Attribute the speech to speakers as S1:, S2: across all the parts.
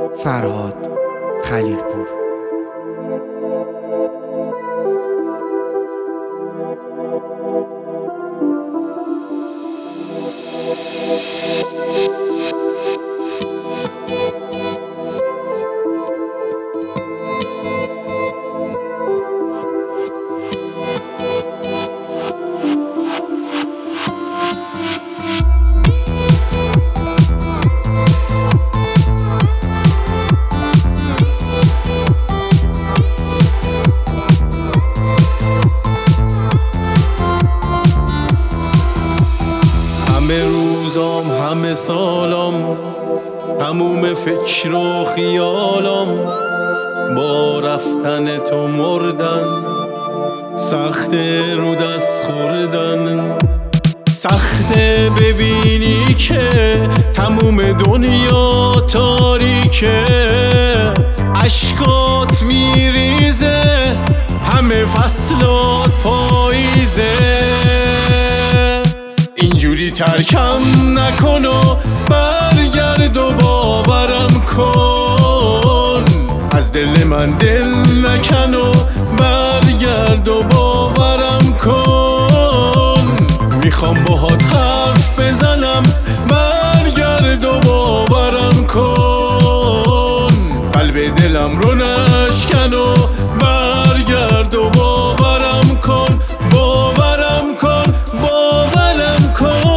S1: فرهاد خلیلپور.
S2: همه روزام همه سالام تموم فکر و خیالام با رفتن تو مردن، سخت رو دست خوردن. سخته ببینی که تموم دنیا تاریکه، اشکات میریزه همه فصلات پاییزه. اینجوری ترکم نکن و برگرد و باورم کن، از دل من دل نکن و برگرد و باورم کن. میخوام باهات حرف بزنم، برگرد و باورم کن. قلب دلم رو نشکن و برگرد و باورم کن، باورم کن، باورم کن.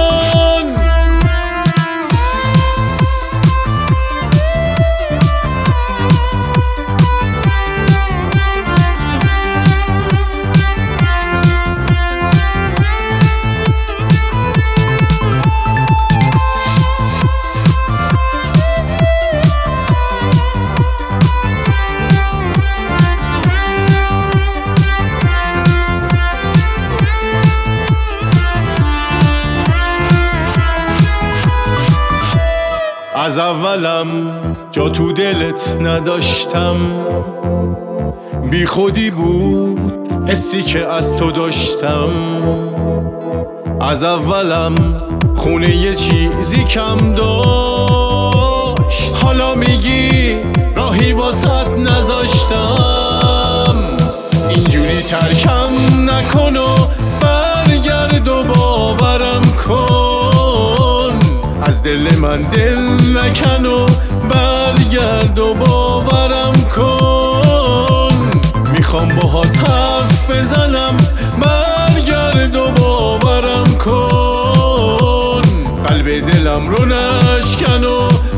S2: از اولم جا تو دلت نداشتم، بی خودی بود حسی که از تو داشتم. از اولم خونه یه چیزی کم داشت، حالا میگی راهی واسط نذاشتم. اینجوری ترکم نکن و برگرد و باورم کن، از دل من دل نکن و برگرد و باورم کن. میخوام باهات حرف بزنم، برگرد و باورم کن. قلب دلم رو نشکن و